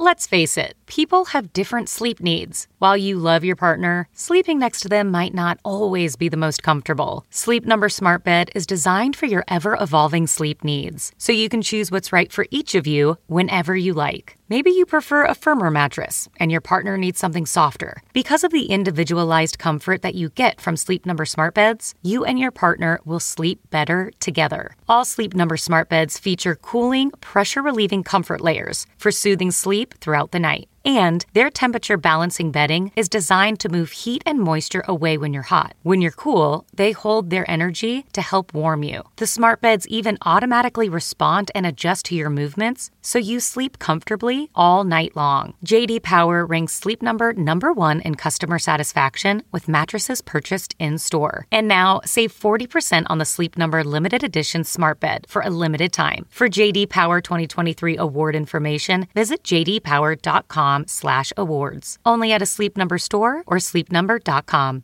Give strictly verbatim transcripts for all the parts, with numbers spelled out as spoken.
Let's face it, people have different sleep needs. While you love your partner, sleeping next to them might not always be the most comfortable. Sleep Number Smart Bed is designed for your ever-evolving sleep needs, so you can choose what's right for each of you whenever you like. Maybe you prefer a firmer mattress and your partner needs something softer. Because of the individualized comfort that you get from Sleep Number Smart Beds, you and your partner will sleep better together. All Sleep Number Smart Beds feature cooling, pressure-relieving comfort layers for soothing sleep throughout the night. And their temperature balancing bedding is designed to move heat and moisture away when you're hot. When you're cool, they hold their energy to help warm you. The smart beds even automatically respond and adjust to your movements, so you sleep comfortably all night long. J D Power ranks Sleep Number number one in customer satisfaction with mattresses purchased in-store. And now, save forty percent on the Sleep Number limited edition smart bed for a limited time. For J D Power twenty twenty-three award information, visit j d power dot com slash awards. Only at a Sleep Number store or sleep number dot com.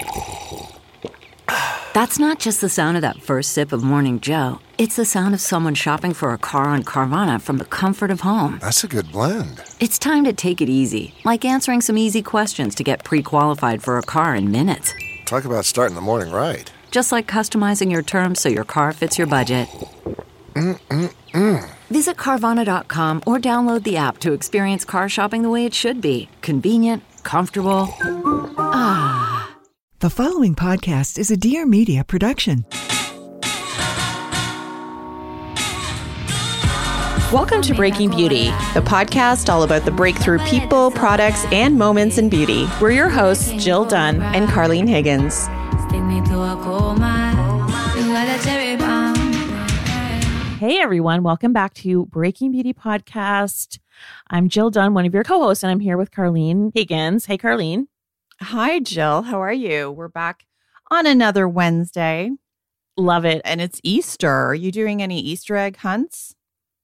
That's not just the sound of that first sip of Morning Joe. It's the sound of someone shopping for a car on Carvana from the comfort of home. That's a good blend. It's time to take it easy, like answering some easy questions to get pre-qualified for a car in minutes. Talk about starting the morning right. Just like customizing your terms so your car fits your budget. Mm-mm-mm. Visit Carvana dot com or download the app to experience car shopping the way it should be. Convenient, comfortable. Ah. The following podcast is a Dear Media production. Welcome to Breaking Beauty, the podcast all about the breakthrough people, products, and moments in beauty. We're your hosts, Jill Dunn and Carlene Higgins. Hey everyone, welcome back to Breaking Beauty Podcast. I'm Jill Dunn, one of your co-hosts, and I'm here with Carlene Higgins. Hey Carlene. Hi Jill, how are you? We're back on another Wednesday. Love it. And it's Easter. Are you doing any Easter egg hunts?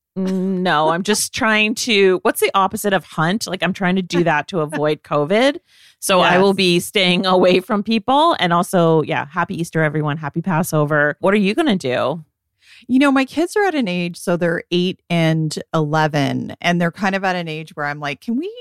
No, I'm just trying to, what's the opposite of hunt? Like I'm trying to do that to avoid COVID. So yes. I will be staying away from people. And also, yeah, happy Easter everyone. Happy Passover. What are you going to do? You know, my kids are at an age, so they're eight and eleven, and they're kind of at an age where I'm like, can we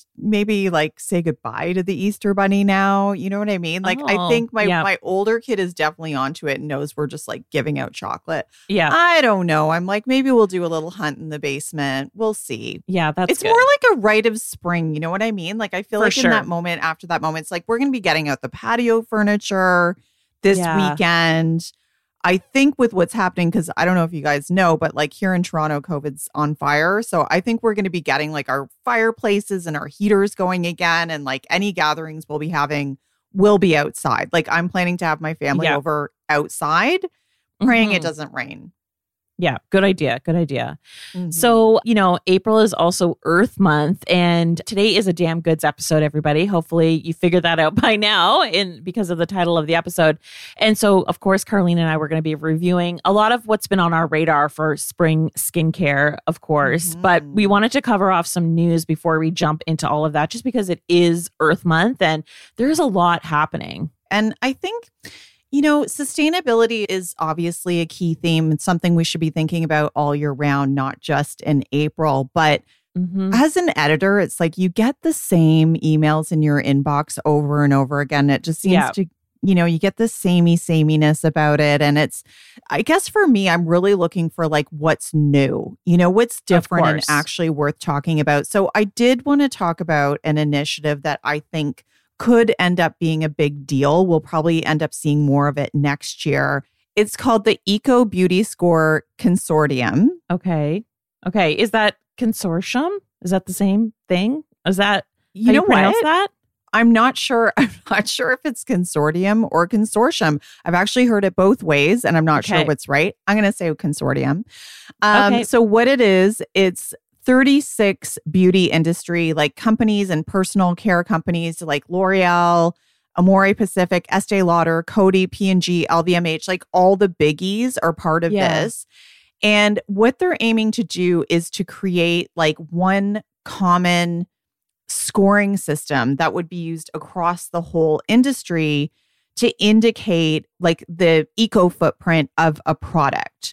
maybe like say goodbye to the Easter Bunny now? You know what I mean? Like, oh, I think my, yeah. my older kid is definitely onto it and knows we're just like giving out chocolate. Yeah. I don't know. I'm like, maybe we'll do a little hunt in the basement. We'll see. Yeah, that's It's good. more like a rite of spring. You know what I mean? Like, I feel For like sure. in that moment, after that moment, it's like, we're going to be getting out the patio furniture this Yeah. weekend. I think with what's happening, because I don't know if you guys know, but like here in Toronto, COVID's on fire. So I think we're going to be getting like our fireplaces and our heaters going again. And like any gatherings we'll be having will be outside. Like I'm planning to have my family Yeah. over outside, praying Mhm. it doesn't rain. Yeah, good idea. Good idea. Mm-hmm. So, you know, April is also Earth Month, and today is a damn goods episode, everybody. Hopefully you figured that out by now in because of the title of the episode. And so, of course, Carlene and I were going to be reviewing a lot of what's been on our radar for spring skincare, of course. Mm-hmm. But we wanted to cover off some news before we jump into all of that, just because it is Earth Month and there's a lot happening. And I think, you know, sustainability is obviously a key theme. It's something we should be thinking about all year round, not just in April. But Mm-hmm. as an editor, it's like you get the same emails in your inbox over and over again. It just seems Yeah. to, you know, you get the samey sameness about it. And it's, I guess for me, I'm really looking for like what's new, you know, what's different and course. actually worth talking about. So I did want to talk about an initiative that I think could end up being a big deal. We'll probably end up seeing more of it next year. It's called the Eco Beauty Score Consortium. Okay. Okay. Is that consortium? Is that the same thing? Is that You how know you pronounce what? that? I'm not sure. I'm not sure if it's consortium or consortium. I've actually heard it both ways, and I'm not Okay. sure what's right. I'm going to say consortium. Um, Okay. So what it is, it's thirty-six beauty industry, like companies and personal care companies like L'Oreal, Amore Pacific, Estee Lauder, Coty, P and G, L V M H, like all the biggies are part of Yeah. this. And what they're aiming to do is to create like one common scoring system that would be used across the whole industry to indicate like the eco footprint of a product.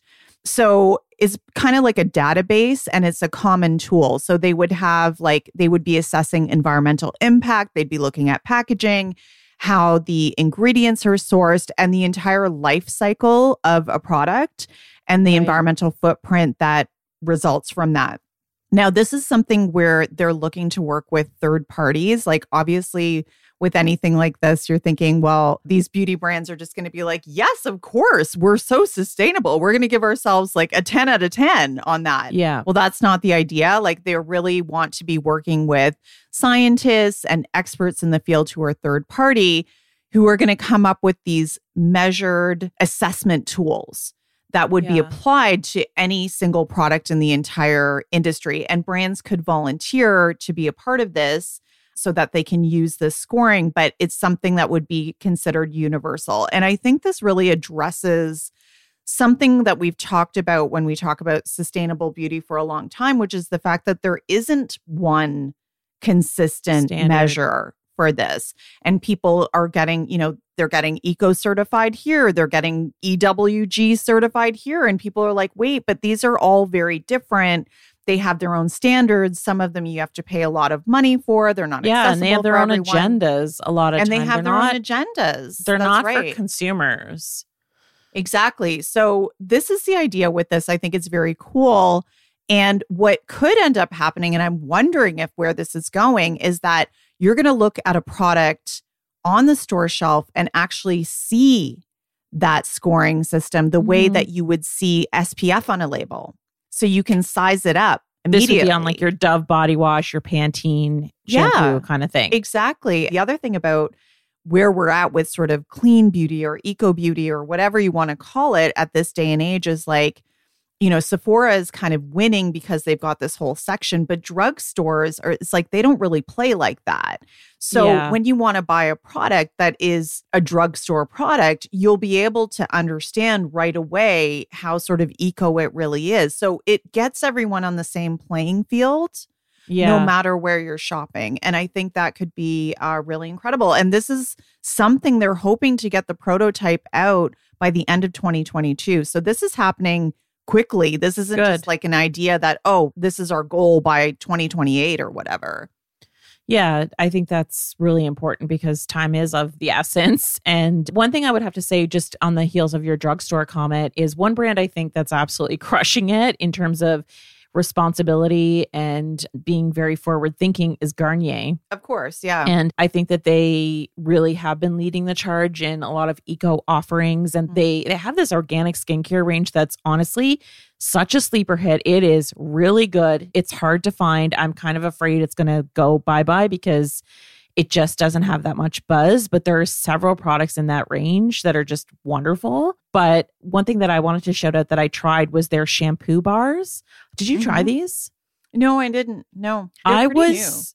So it's kind of like a database and it's a common tool. So they would have like, they would be assessing environmental impact. They'd be looking at packaging, how the ingredients are sourced, and the entire life cycle of a product and the Right. environmental footprint that results from that. Now, this is something where they're looking to work with third parties. Like, obviously, with anything like this, you're thinking, well, these beauty brands are just going to be like, yes, of course, we're so sustainable. We're going to give ourselves like a ten out of ten on that. Yeah. Well, that's not the idea. Like, they really want to be working with scientists and experts in the field who are third party, who are going to come up with these measured assessment tools that would be Yeah. applied to any single product in the entire industry. And brands could volunteer to be a part of this so that they can use this scoring, but it's something that would be considered universal. And I think this really addresses something that we've talked about when we talk about sustainable beauty for a long time, which is the fact that there isn't one consistent Standard. measure for this. And people are getting, you know, they're getting eco certified here, they're getting E W G certified here. And people are like, wait, but these are all very different. They have their own standards. Some of them you have to pay a lot of money for. They're not Yeah, and they have accessible their for own everyone. agendas a lot of And time. they have they're their not, own agendas. They're That's not right. for consumers. Exactly. So this is the idea with this. I think it's very cool. And what could end up happening, and I'm wondering if where this is going, is that you're going to look at a product on the store shelf and actually see that scoring system the way Mhm. that you would see S P F on a label. So you can size it up This immediately. would be on like your Dove body wash, your Pantene Yeah. shampoo kind of thing. Exactly. The other thing about where we're at with sort of clean beauty or eco beauty or whatever you want to call it at this day and age is like, you know, Sephora is kind of winning because they've got this whole section, but drugstores are, it's like they don't really play like that. So Yeah. when you want to buy a product that is a drugstore product, you'll be able to understand right away how sort of eco it really is. So it gets everyone on the same playing field. Yeah. No matter where you're shopping. And I think that could be uh, really incredible. And this is something they're hoping to get the prototype out by the end of twenty twenty-two. So this is happening quickly. This isn't Good. just like an idea that, oh, this is our goal by twenty twenty-eight or whatever. Yeah, I think that's really important because time is of the essence. And one thing I would have to say, just on the heels of your drugstore comment, is one brand I think that's absolutely crushing it in terms of responsibility and being very forward thinking is Garnier. Of course. Yeah. And I think that they really have been leading the charge in a lot of eco offerings. And they, they have this organic skincare range that's honestly such a sleeper hit. It is really good. It's hard to find. I'm kind of afraid it's going to go bye-bye because it just doesn't have that much buzz. But there are several products in that range that are just wonderful. But one thing that I wanted to shout out that I tried was their shampoo bars. Did you try Mhm. these? No, I didn't. No. They're I pretty was,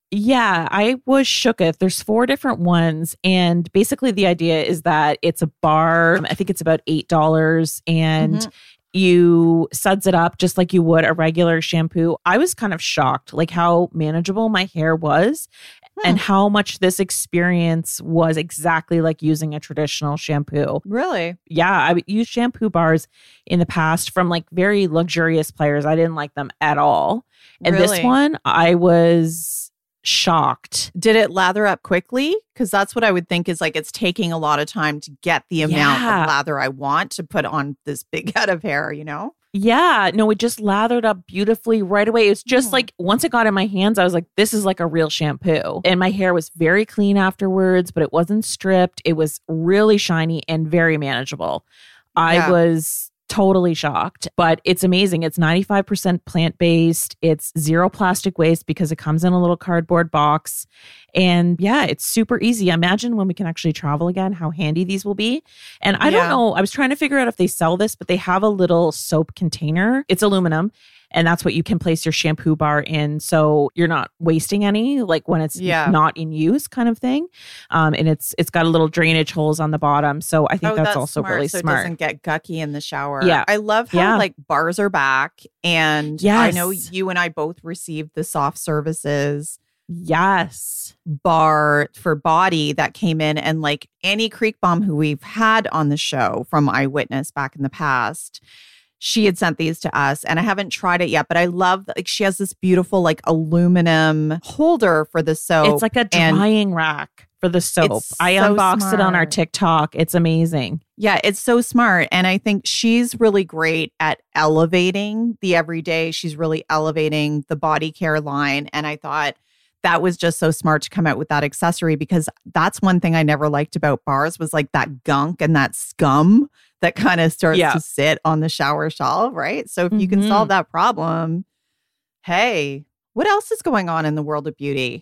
yeah, I was shooketh. There's four different ones. And basically the idea is that it's a bar. I think it's about eight dollars and Mhm. you suds it up just like you would a regular shampoo. I was kind of shocked, like how manageable my hair was Hmm. and how much this experience was exactly like using a traditional shampoo. new. Really? Yeah, I used shampoo bars in the past from like very luxurious players. I didn't like them at all. And this Really? one, I was shocked. Did it lather up quickly? Because that's what I would think is like it's taking a lot of time to get the amount Yeah. of lather I want to put on this big head of hair, you know? Yeah, no, it just lathered up beautifully right away. It's just Mm. like once it got in my hands, I was like, this is like a real shampoo. And my hair was very clean afterwards, but it wasn't stripped. It was really shiny and very manageable. I Yeah. was totally shocked, but it's amazing. It's ninety-five percent plant-based. It's zero plastic waste because it comes in a little cardboard box. And yeah, it's super easy. Imagine when we can actually travel again, how handy these will be. And I don't Yeah. know, I was trying to figure out if they sell this, but they have a little soap container. It's aluminum. And that's what you can place your shampoo bar in. So you're not wasting any, like when it's Yeah. not in use kind of thing. Um, and it's it's got a little drainage holes on the bottom. So I think Oh, that's, also really so smart. it doesn't get gucky in the shower. Yeah. I love how Yeah. like bars are back. And I know Yes. you and I both received the soft services Yes. bar for body that came in. And like Annie Creekbaum, who we've had on the show from Eyewitness back in the past, she had sent these to us, and I haven't tried it yet, but I love that, like, she has this beautiful like aluminum holder for the soap. It's like a drying rack for the soap. I so unboxed it on our smart. TikTok. It's amazing. Yeah, it's so smart. And I think she's really great at elevating the everyday. She's really elevating the body care line. And I thought that was just so smart to come out with that accessory, because that's one thing I never liked about bars was like that gunk and that scum that kind of starts Yeah. to sit on the shower shelf, right? So if you can Mhm. solve that problem, hey, what else is going on in the world of beauty?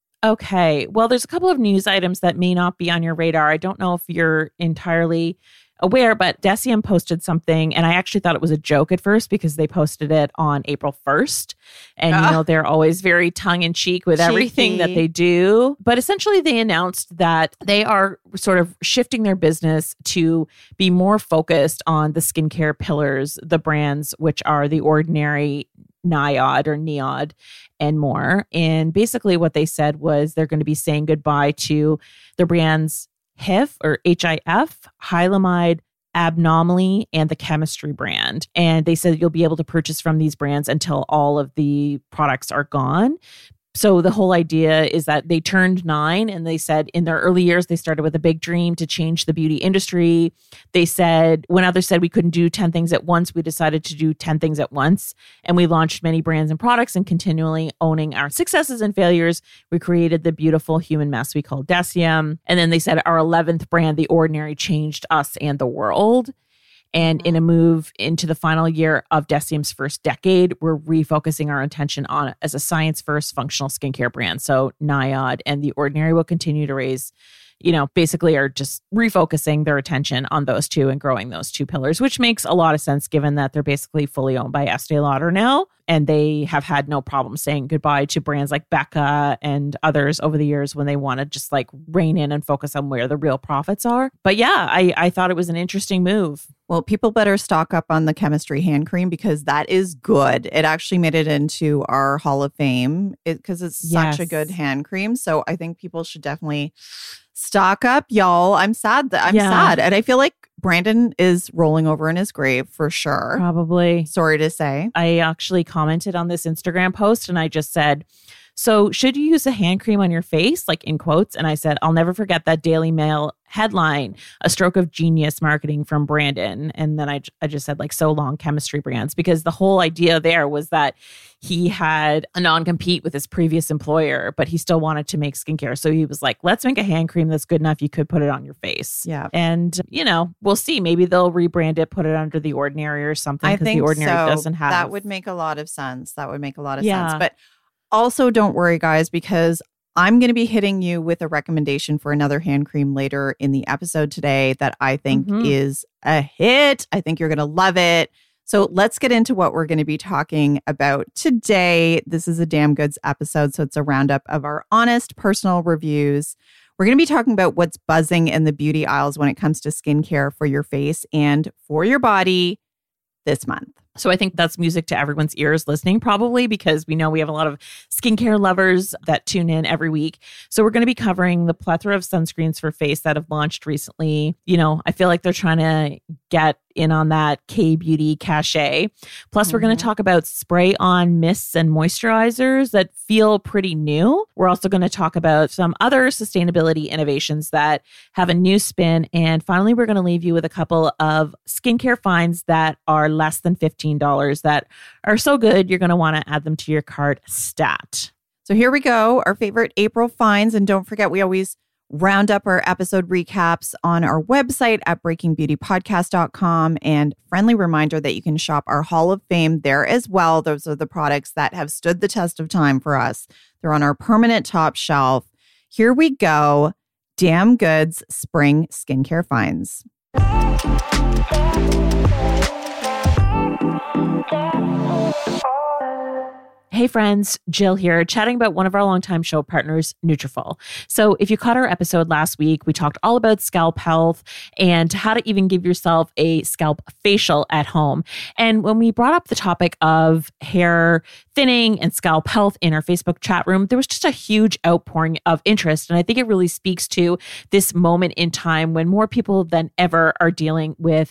Okay. Well, there's a couple of news items that may not be on your radar. I don't know if you're entirely aware, but Deciem posted something, and I actually thought it was a joke at first because they posted it on April first. And, you Ah. know, they're always very tongue in cheek with everything that Cheeky. they do. But essentially, they announced that they are sort of shifting their business to be more focused on the skincare pillars, the brands, which are The Ordinary, Niod or Neod, and more. And basically what they said was they're going to be saying goodbye to the brands H I F or H I F, Hylamide, Abnomaly, and the Chemistry brand. And they said you'll be able to purchase from these brands until all of the products are gone. So the whole idea is that they turned nine, and they said in their early years, they started with a big dream to change the beauty industry. They said, when others said we couldn't do ten things at once, we decided to do ten things at once. And we launched many brands and products, and continually owning our successes and failures, we created the beautiful human mess we call Deciem. And then they said our eleventh brand, The Ordinary, changed us and the world. And in a move into the final year of Deciem's first decade, we're refocusing our attention on it as a science-first functional skincare brand. So Niod and The Ordinary will continue to raise, you know, basically are just refocusing their attention on those two and growing those two pillars, which makes a lot of sense given that they're basically fully owned by Estee Lauder now. And they have had no problem saying goodbye to brands like Becca and others over the years when they want to just like rein in and focus on where the real profits are. But yeah, I, I thought it was an interesting move. Well, people better stock up on the Chemistry hand cream because that is good. It actually made it into our Hall of Fame because it, it's Yes. such a good hand cream. So I think people should definitely stock up, y'all. I'm sad that I'm Yeah. sad. And I feel like Brandon is rolling over in his grave for sure. Probably. Sorry to say. I actually commented on this Instagram post and I just said, so should you use a hand cream on your face? Like in quotes. And I said, I'll never forget that Daily Mail headline, a stroke of genius marketing from Brandon. And then I, I just said like so long Chemistry brands, because the whole idea there was that he had a non-compete with his previous employer, but he still wanted to make skincare. So he was like, let's make a hand cream that's good enough you could put it on your face. Yeah. And, you know, we'll see. Maybe they'll rebrand it, put it under The Ordinary or something, I because think The Ordinary so. doesn't have. That would make a lot of sense. That would make a lot of Yeah. sense. But also don't worry, guys, because I'm going to be hitting you with a recommendation for another hand cream later in the episode today that I think Mhm. is a hit. I think you're going to love it. So let's get into what we're going to be talking about today. This is a Damn Goods episode, so it's a roundup of our honest personal reviews. We're going to be talking about what's buzzing in the beauty aisles when it comes to skincare for your face and for your body this month. So I think that's music to everyone's ears listening, probably, because we know we have a lot of skincare lovers that tune in every week. So we're going to be covering the plethora of sunscreens for face that have launched recently. You know, I feel like they're trying to get in on that K-beauty cachet. Plus, mm-hmm. we're going to talk about spray-on mists and moisturizers that feel pretty new. We're also going to talk about some other sustainability innovations that have a new spin. And finally, we're going to leave you with a couple of skincare finds that are less than fifteen dollars that are so good, you're going to want to add them to your cart stat. So here we go, our favorite April finds. And don't forget, we always round up our episode recaps on our website at breaking beauty podcast dot com. And friendly reminder that you can shop our Hall of Fame there as well. Those are the products that have stood the test of time for us. They're on our permanent top shelf. Here we go. Damn Goods Spring Skincare Finds. Hey friends, Jill here, chatting about one of our longtime show partners, Nutrafol. So if you caught our episode last week, we talked all about scalp health and how to even give yourself a scalp facial at home. And when we brought up the topic of hair thinning and scalp health in our Facebook chat room, there was just a huge outpouring of interest. And I think it really speaks to this moment in time when more people than ever are dealing with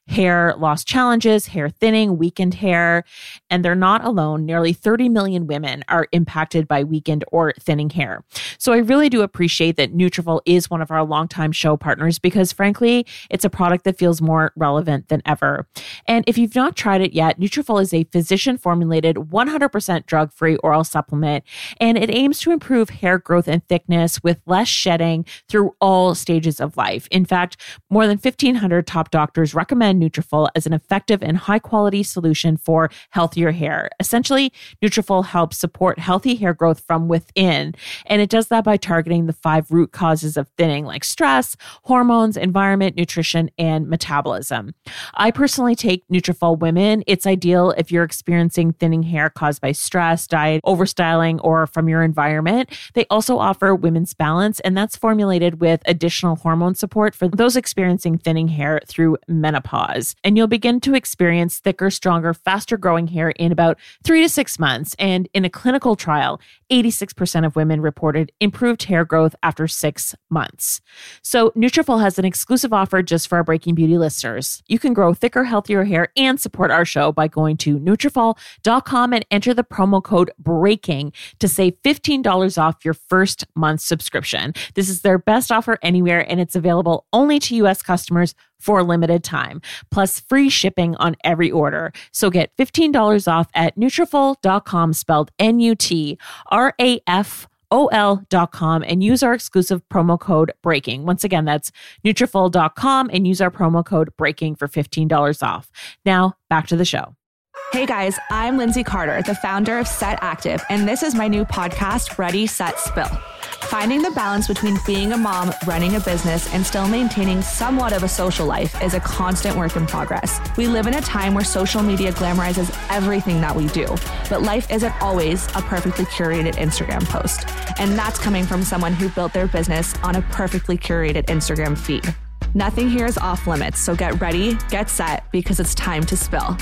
hair loss challenges, hair thinning, weakened hair. And they're not alone. Nearly thirty million women are impacted by weakened or thinning hair. So I really do appreciate that Nutrafol is one of our longtime show partners because frankly, it's a product that feels more relevant than ever. And if you've not tried it yet, Nutrafol is a physician-formulated one hundred percent drug-free oral supplement, and it aims to improve hair growth and thickness with less shedding through all stages of life. In fact, more than fifteen hundred top doctors recommend Nutrafol as an effective and high-quality solution for healthier hair. Essentially, Nutrafol helps support healthy hair growth from within, and it does that by targeting the five root causes of thinning, like stress, hormones, environment, nutrition, and metabolism. I personally take Nutrafol Women. It's ideal if you're experiencing thinning hair caused by stress, diet, overstyling, or from your environment. They also offer Women's Balance, and that's formulated with additional hormone support for those experiencing thinning hair through menopause. And you'll begin to experience thicker, stronger, faster growing hair in about three to six months. And in a clinical trial, eighty-six percent of women reported improved hair growth after six months. So Nutrafol has an exclusive offer just for our Breaking Beauty listeners. You can grow thicker, healthier hair and support our show by going to Nutrafol dot com and enter the promo code BREAKING to save fifteen dollars off your first month subscription. This is their best offer anywhere, and it's available only to U S customers for a limited time, plus free shipping on every order. So get fifteen dollars off at Nutrafol dot com, spelled N U T R A F O L dot com, and use our exclusive promo code BREAKING. Once again, that's Nutrafol dot com and use our promo code BREAKING for fifteen dollars off. Now, back to the show. Hey guys, I'm Lindsay Carter, the founder of Set Active, and this is my new podcast, Ready, Set, Spill. Finding the balance between being a mom, running a business, and still maintaining somewhat of a social life is a constant work in progress. We live in a time where social media glamorizes everything that we do, but life isn't always a perfectly curated Instagram post. And that's coming from someone who built their business on a perfectly curated Instagram feed. Nothing here is off limits, so get ready, get set, because it's time to spill.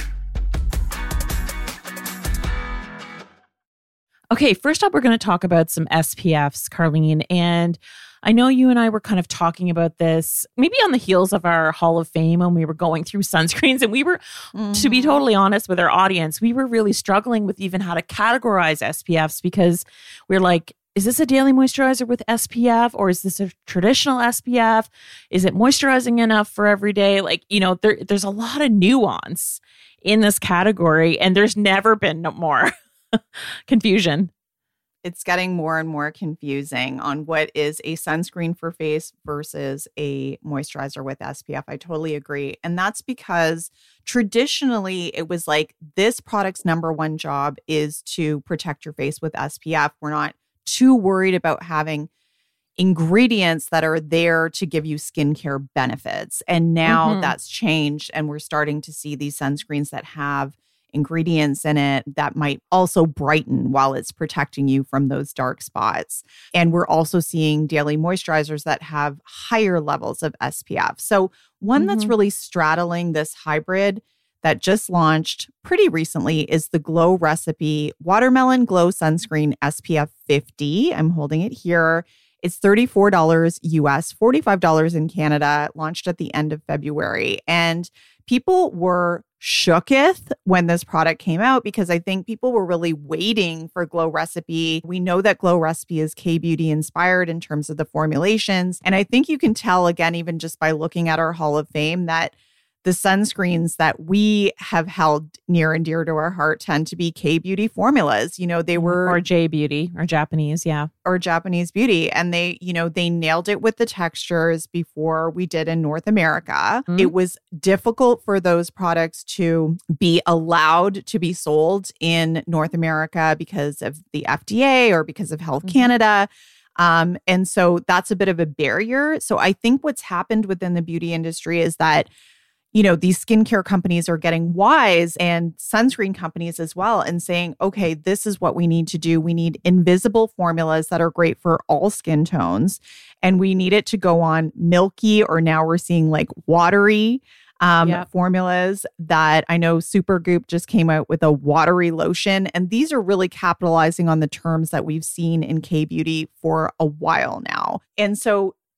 Okay, first up, we're going to talk about some S P Fs, Carlene. And I know you and I were kind of talking about this maybe on the heels of our Hall of Fame when we were going through sunscreens. And we were, mm-hmm. to be totally honest with our audience, we were really struggling with even how to categorize S P Fs because we're like, is this a daily moisturizer with S P F or is this a traditional S P F? Is it moisturizing enough for every day? Like, you know, there, there's a lot of nuance in this category and there's never been more confusion. It's getting more and more confusing on what is a sunscreen for face versus a moisturizer with S P F. I totally agree. And that's because traditionally it was like this product's number one job is to protect your face with S P F. We're not too worried about having ingredients that are there to give you skincare benefits. And now mm-hmm. that's changed. And we're starting to see these sunscreens that have ingredients in it that might also brighten while it's protecting you from those dark spots. And we're also seeing daily moisturizers that have higher levels of S P F. So one mm-hmm. that's really straddling this hybrid that just launched pretty recently is the Glow Recipe Watermelon Glow Sunscreen S P F fifty. I'm holding it here. It's thirty-four dollars U S, forty-five dollars in Canada, launched at the end of February. And people were shooketh when this product came out because I think people were really waiting for Glow Recipe. We know that Glow Recipe is K-beauty inspired in terms of the formulations. And I think you can tell, again, even just by looking at our Hall of Fame, that the sunscreens that we have held near and dear to our heart tend to be K-beauty formulas. You know, they were... Or J-beauty, or Japanese, yeah. Or Japanese beauty. And they, you know, they nailed it with the textures before we did in North America. Mm-hmm. It was difficult for those products to be allowed to be sold in North America because of the F D A or because of Health mm-hmm. Canada. Um, and so that's a bit of a barrier. So I think what's happened within the beauty industry is that you know, these skincare companies are getting wise and sunscreen companies as well and saying, okay, this is what we need to do. We need invisible formulas that are great for all skin tones. And we need it to go on milky, or now we're seeing like watery um, yep. formulas that I know Supergoop just came out with a watery lotion. And these are really capitalizing on the terms that we've seen in K-beauty for a while now. And so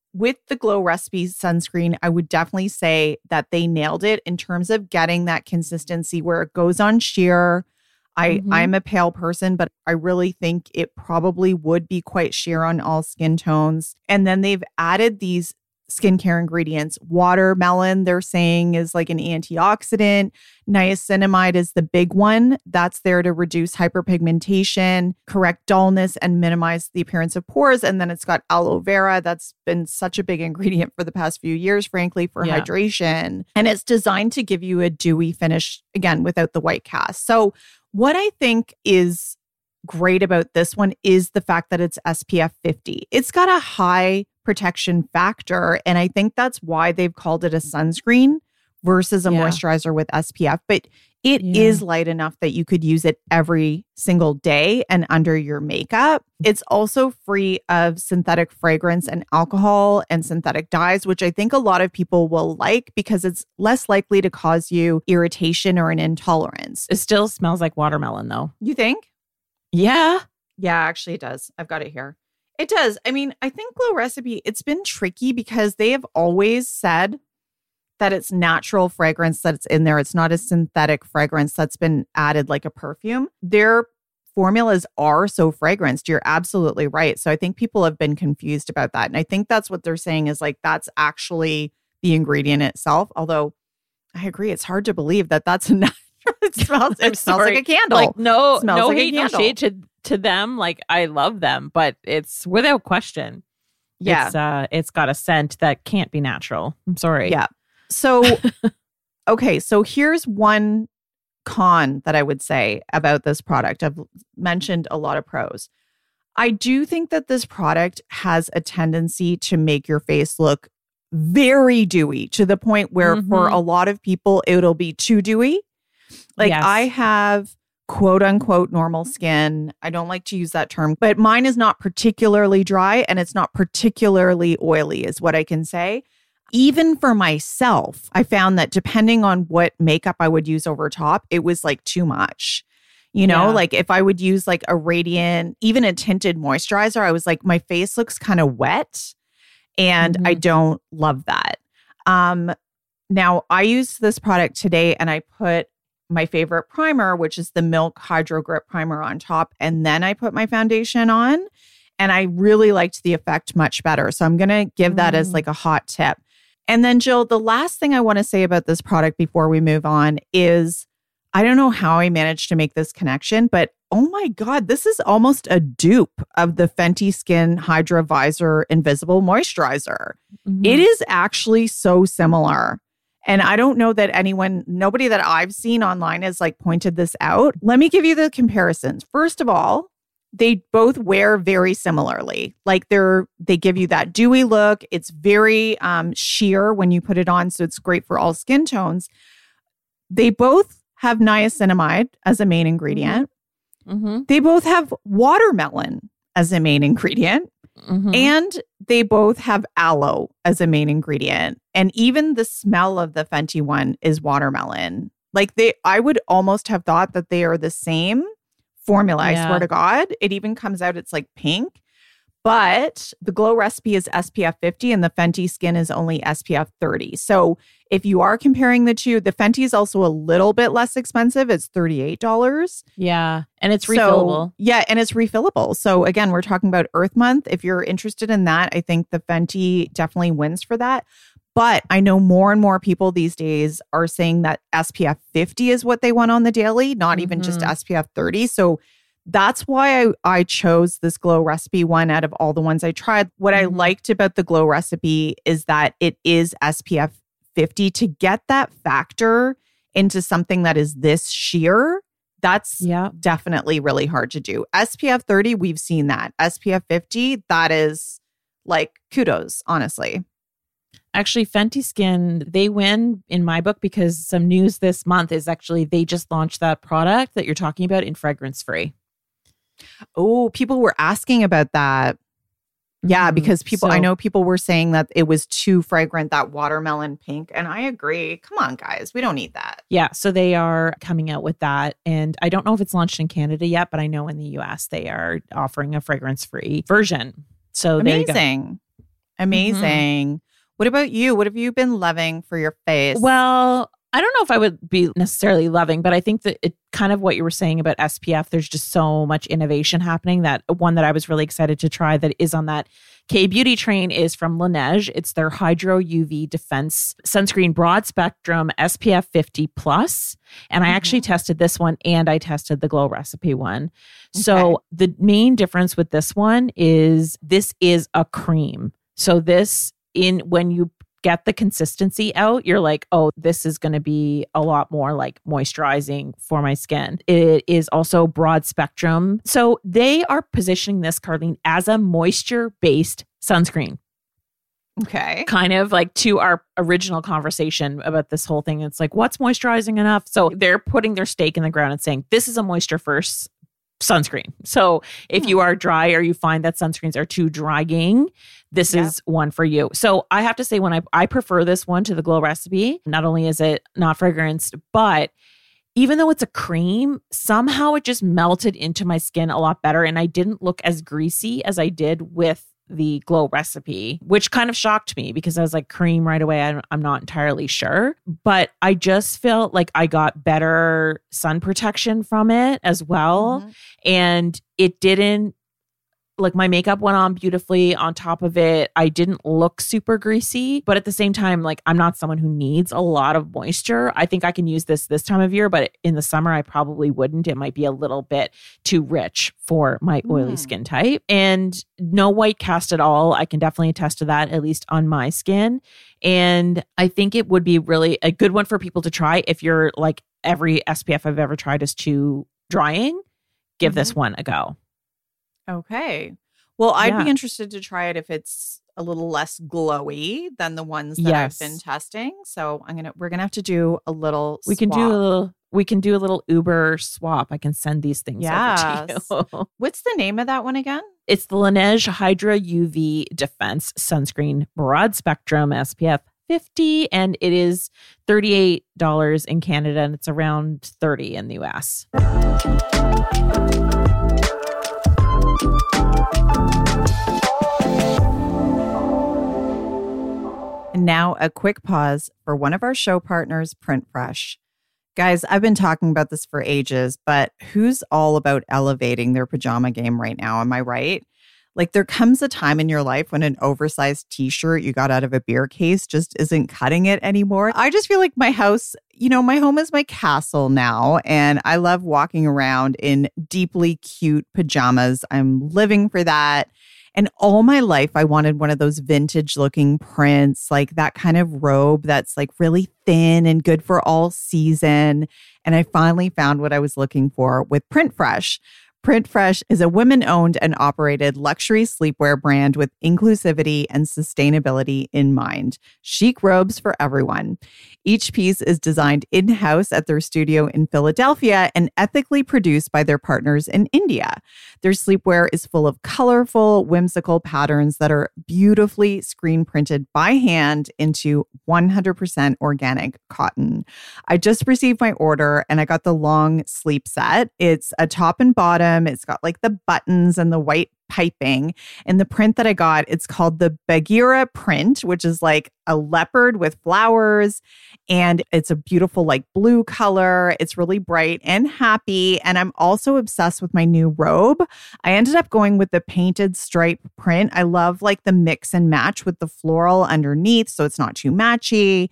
with the Glow Recipe sunscreen, I would definitely say that they nailed it in terms of getting that consistency where it goes on sheer. I, Mm-hmm. I'm a pale person, but I really think it probably would be quite sheer on all skin tones. And then they've added these skincare ingredients. Watermelon, they're saying, is like an antioxidant. Niacinamide is the big one. That's there to reduce hyperpigmentation, correct dullness, and minimize the appearance of pores. And then it's got aloe vera. That's been such a big ingredient for the past few years, frankly, for Yeah. hydration. And it's designed to give you a dewy finish, again, without the white cast. So what I think is great about this one is the fact that it's S P F fifty. It's got a high protection factor. And I think that's why they've called it a sunscreen versus a Yeah. moisturizer with S P F. But it Yeah. is light enough that you could use it every single day and under your makeup. It's also free of synthetic fragrance and alcohol and synthetic dyes, which I think a lot of people will like because it's less likely to cause you irritation or an intolerance. It still smells like watermelon, though. You think? Yeah. Yeah, actually it does. I've got it here. It does. I mean, I think Glow Recipe, it's been tricky because they have always said that it's natural fragrance that's in there. It's not a synthetic fragrance that's been added like a perfume. Their formulas are so fragranced. You're absolutely right. So I think people have been confused about that. And I think that's what they're saying is like, that's actually the ingredient itself. Although I agree, it's hard to believe that that's a natural. It smells, it smells sorry. like a candle. Like no, Smells no like a hate, no candle. shade to to them. Like I love them, but it's without question. Yeah. It's, uh, it's got a scent that can't be natural. I'm sorry. Yeah. So, okay. So here's one con that I would say about this product. I've mentioned a lot of pros. I do think that this product has a tendency to make your face look very dewy to the point where Mhm. for a lot of people, it'll be too dewy. Like Yes. I have quote unquote normal skin. I don't like to use that term, but mine is not particularly dry and it's not particularly oily is what I can say. Even for myself, I found that depending on what makeup I would use over top, it was like too much. You know, Yeah. like if I would use like a radiant, even a tinted moisturizer, I was like, my face looks kind of wet and I don't love that. Um, now I used this product today and I put my favorite primer, which is the Milk Hydro Grip Primer on top. And then I put my foundation on and I really liked the effect much better. So I'm going to give that as like a hot tip. And then Jill, the last thing I want to say about this product before we move on is I don't know how I managed to make this connection, but oh my God, this is almost a dupe of the Fenty Skin Hydra Visor Invisible Moisturizer. Mhm. It is actually so similar. And I don't know that anyone, nobody that I've seen online has like pointed this out. Let me give you the comparisons. First of all, they both wear very similarly. Like they're, they give you that dewy look. It's very um, sheer when you put it on. So it's great for all skin tones. They both have niacinamide as a main ingredient. Mhm. They both have watermelon as a main ingredient. Mhm. And they both have aloe as a main ingredient. And even the smell of the Fenty one is watermelon. Like they, I would almost have thought that they are the same formula. I Yeah. swear to God. It even comes out, it's like pink. But the Glow Recipe is S P F fifty and the Fenty Skin is only S P F thirty. So if you are comparing the two, the Fenty is also a little bit less expensive. It's thirty-eight dollars. Yeah. And it's So, refillable. yeah, and it's refillable. So again, we're talking about Earth Month. If you're interested in that, I think the Fenty definitely wins for that. But I know more and more people these days are saying that S P F fifty is what they want on the daily, not even just Mhm. S P F thirty. So that's why I, I chose this Glow Recipe one out of all the ones I tried. What I Mhm. liked about the Glow Recipe is that it is S P F fifty. To get that factor into something that is this sheer, that's Yeah. definitely really hard to do. S P F thirty, we've seen that. S P F fifty, that is like kudos, honestly. Actually, Fenty Skin, they win in my book because some news this month is actually they just launched that product that you're talking about in fragrance free. Oh, people were asking about that. Yeah, Mhm. because people, I So- know people were saying that it was too fragrant, that watermelon pink. And I agree. Come on, guys. We don't need that. Yeah, so they are coming out with that. And I don't know if it's launched in Canada yet, but I know in the U S they are offering a fragrance free version. So there you go. Amazing. Amazing. Mm-hmm. What about you? What have you been loving for your face? Well, I don't know if I would be necessarily loving, but I think that it kind of what you were saying about S P F, there's just so much innovation happening. That one that I was really excited to try that is on that K-Beauty train is from Laneige. It's their Hydro U V Defense Sunscreen Broad Spectrum S P F fifty plus. And I mm-hmm. actually tested this one and I tested the Glow Recipe one. Okay. So the main difference with this one is this is a cream. So this in when you get the consistency out, you're like, oh, this is going to be a lot more like moisturizing for my skin. It is also broad spectrum. So they are positioning this, Carlene, as a moisture-based sunscreen. Okay. Kind of like to our original conversation about this whole thing. It's like, what's moisturizing enough? So they're putting their stake in the ground and saying, this is a moisture first sunscreen. So if you are dry or you find that sunscreens are too drying, this yeah. is one for you. So I have to say, when I, I prefer this one to the Glow Recipe, not only is it not fragranced, but even though it's a cream, somehow it just melted into my skin a lot better. And I didn't look as greasy as I did with the Glow Recipe, which kind of shocked me because I was like, cream right away. I I'm not entirely sure, but I just felt like I got better sun protection from it as well. Mm-hmm. And it didn't, like my makeup went on beautifully on top of it. I didn't look super greasy, but at the same time, like I'm not someone who needs a lot of moisture. I think I can use this this time of year, but in the summer, I probably wouldn't. It might be a little bit too rich for my oily mm. skin type. And no white cast at all. I can definitely attest to that, at least on my skin. And I think it would be really a good one for people to try if you're like, every S P F I've ever tried is too drying. Give mm-hmm. this one a go. Okay. Well, I'd yeah. be interested to try it if it's a little less glowy than the ones that yes. I've been testing. So I'm gonna we're gonna have to do a little We swap. can do a little we can do a little Uber swap. I can send these things yes. over to you. What's the name of that one again? It's the Laneige Hydra U V Defense Sunscreen Broad Spectrum S P F fifty, and it is thirty-eight dollars in Canada and it's around thirty dollars in the U S. And now a quick pause for one of our show partners, PrintFresh. Guys, I've been talking about this for ages, but who's all about elevating their pajama game right now? Am I right? Like there comes a time in your life when an oversized t-shirt you got out of a beer case just isn't cutting it anymore. I just feel like my house, you know, my home is my castle now, and I love walking around in deeply cute pajamas. I'm living for that. And all my life, I wanted one of those vintage looking prints, like that kind of robe that's like really thin and good for all season. And I finally found what I was looking for with PrintFresh. PrintFresh is a women-owned and operated luxury sleepwear brand with inclusivity and sustainability in mind. Chic robes for everyone. Each piece is designed in-house at their studio in Philadelphia and ethically produced by their partners in India. Their sleepwear is full of colorful, whimsical patterns that are beautifully screen printed by hand into one hundred percent organic cotton. I just received my order and I got the long sleep set. It's a top and bottom. It's got like the buttons and the white piping. And the print that I got, it's called the Bagheera print, which is like a leopard with flowers. And it's a beautiful like blue color. It's really bright and happy. And I'm also obsessed with my new robe. I ended up going with the painted stripe print. I love like the mix and match with the floral underneath, so it's not too matchy.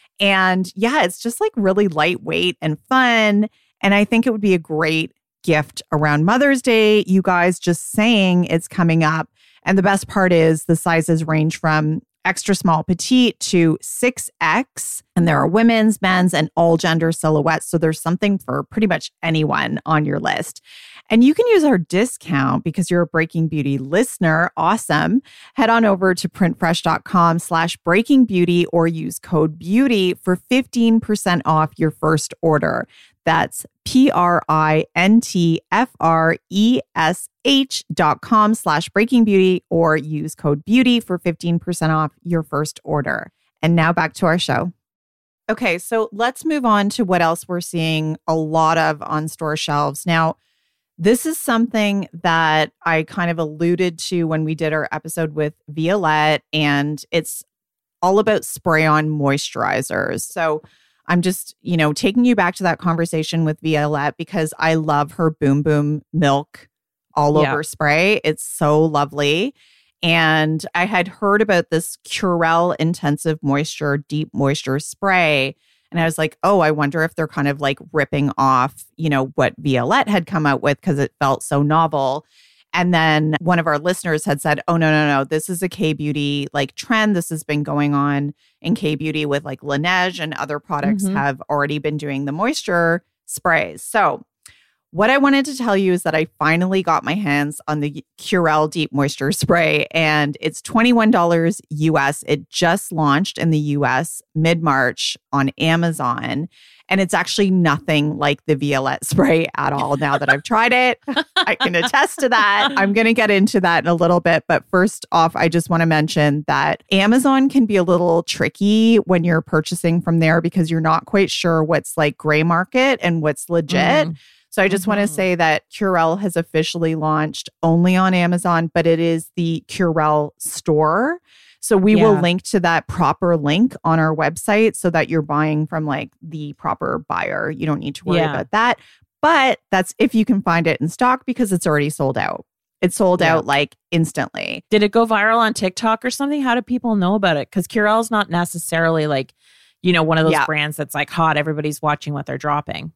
And yeah, it's just like really lightweight and fun. And I think it would be a great gift around Mother's Day. You guys just saying it's coming up. And the best part is the sizes range from extra small petite to six X. And there are women's, men's, and all gender silhouettes. So there's something for pretty much anyone on your list. And you can use our discount because you're a Breaking Beauty listener. Awesome. Head on over to printfresh.com slash breaking beauty or use code beauty for fifteen percent off your first order. That's P-R-I-N-T-F-R-E-S-H dot com slash breaking beauty or use code beauty for fifteen percent off your first order. And now back to our show. Okay, so let's move on to what else we're seeing a lot of on store shelves. Now, This is something that I kind of alluded to when we did our episode with Violette, and it's all about spray-on moisturizers. So I'm just, you know, taking you back to that conversation with Violette because I love her Boom Boom Milk all Yeah. over spray. It's so lovely. And I had heard about this Curel Intensive Moisture Deep Moisture Spray. And I was like, oh, I wonder if they're kind of like ripping off, you know, what Violette had come out with because it felt so novel. And then one of our listeners had said, oh, no, no, no, this is a K-beauty like trend. This has been going on in K-beauty with like Laneige and other products Mhm. have already been doing the moisture sprays. So what I wanted to tell you is that I finally got my hands on the Curel Deep Moisture Spray, and it's twenty-one dollars U S. It just launched in the U S mid-March on Amazon, and it's actually nothing like the Violette spray at all now that I've tried it. I can attest to that. I'm going to get into that in a little bit, but first off, I just want to mention that Amazon can be a little tricky when you're purchasing from there because you're not quite sure what's like gray market and what's legit. Mm. So I just want to Mhm. say that Curel has officially launched only on Amazon, but it is the Curel store. So we will Yeah. link to that proper link on our website so that you're buying from like the proper buyer. You don't need to worry Yeah. about that. But that's if you can find it in stock because it's already sold out. It sold Yeah. out like instantly. Did it go viral on TikTok or something? How do people know about it? Because Curel's not necessarily like, you know, one of those Yeah. brands that's like hot. Everybody's watching what they're dropping.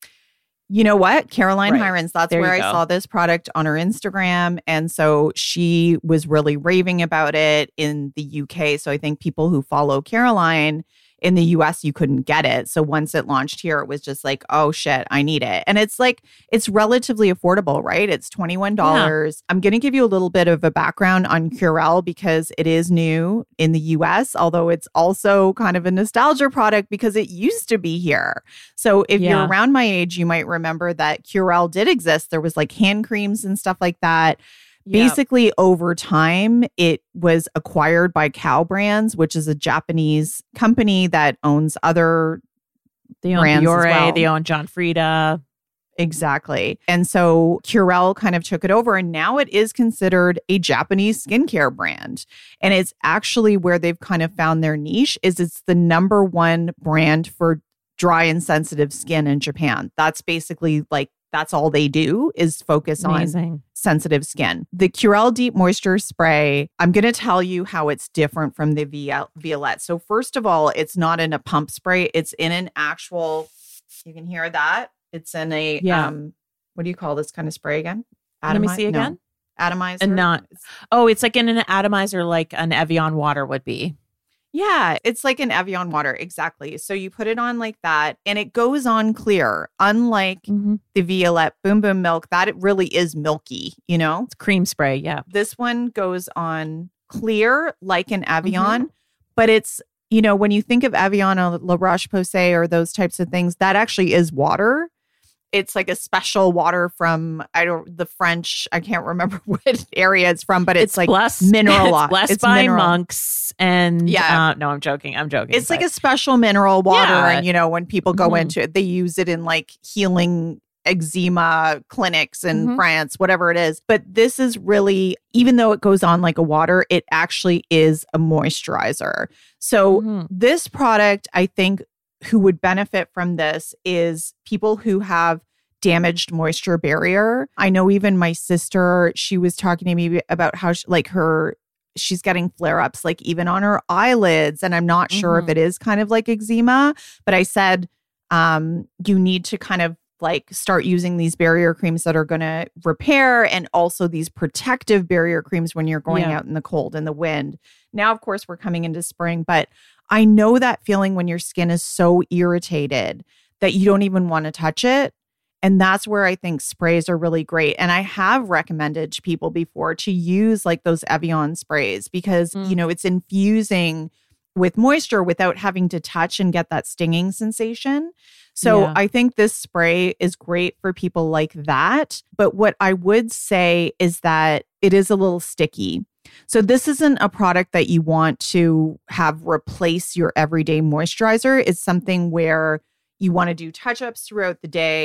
You know what? Caroline Right. Hirons, that's There where you I go. saw this product on her Instagram. And so she was really raving about it in the U K. So I think people who follow Caroline in the U S, you couldn't get it. So once it launched here, it was just like, oh shit, I need it. And it's like, it's relatively affordable, right? It's twenty-one dollars. I'm going to give you a little bit of a background on Curel because it is new in the U S, although it's also kind of a nostalgia product because it used to be here. So if Yeah. you're around my age, you might remember that Curel did exist. There was like hand creams and stuff like that. Basically, over time, it was acquired by Cow Brands, which is a Japanese company that owns other They own brands as Biore, well. they own John Frieda. Exactly. And so Curel kind of took it over, and now it is considered a Japanese skincare brand. And it's actually where they've kind of found their niche is it's the number one brand for dry and sensitive skin in Japan. That's basically like that's all they do is focus on Amazing. sensitive skin. The Curel Deep Moisture Spray, I'm going to tell you how it's different from the Viol- Violette. So first of all, it's not in a pump spray. It's in an actual, you can hear that. It's in a, Yeah. um, what do you call this kind of spray again? Let me Atomi- see again. No. Atomizer? And not- Oh, it's like in an atomizer like an Evian water would be. Yeah, it's like an Evian water. Exactly. So you put it on like that and it goes on clear. Unlike Mm-hmm. the Violette Boom Boom Milk, that it really is milky, you know? It's cream spray. Yeah. This one goes on clear like an Evian, Mm-hmm. but it's, you know, when you think of Evian or La Roche-Posay or those types of things, that actually is water. It's like a special water from, I don't, the French, I can't remember what area it's from, but it's, like blessed, mineral. It's blessed it's by mineral. monks. And Yeah. uh, no, I'm joking. I'm joking. It's like but- a special mineral water. Yeah. And, you know, when people go Mhm. into it, they use it in like healing eczema clinics in Mhm. France, whatever it is. But this is really, even though it goes on like a water, it actually is a moisturizer. So Mhm. this product, I think, who would benefit from this is people who have damaged moisture barrier. I know even my sister, she was talking to me about how she, like her, she's getting flare-ups like even on her eyelids. And I'm not sure if Mhm. it is kind of like eczema, but I said, um, you need to kind of like start using these barrier creams that are going to repair and also these protective barrier creams when you're going Yeah. out in the cold and the wind. Now, of course, we're coming into spring, but I know that feeling when your skin is so irritated that you don't even want to touch it. And that's where I think sprays are really great. And I have recommended to people before to use like those Evian sprays because, Mm. you know, it's infusing with moisture without having to touch and get that stinging sensation. So Yeah. I think this spray is great for people like that. But what I would say is that it is a little sticky. So this isn't a product that you want to have replace your everyday moisturizer. It's something where you want to do touch-ups throughout the day.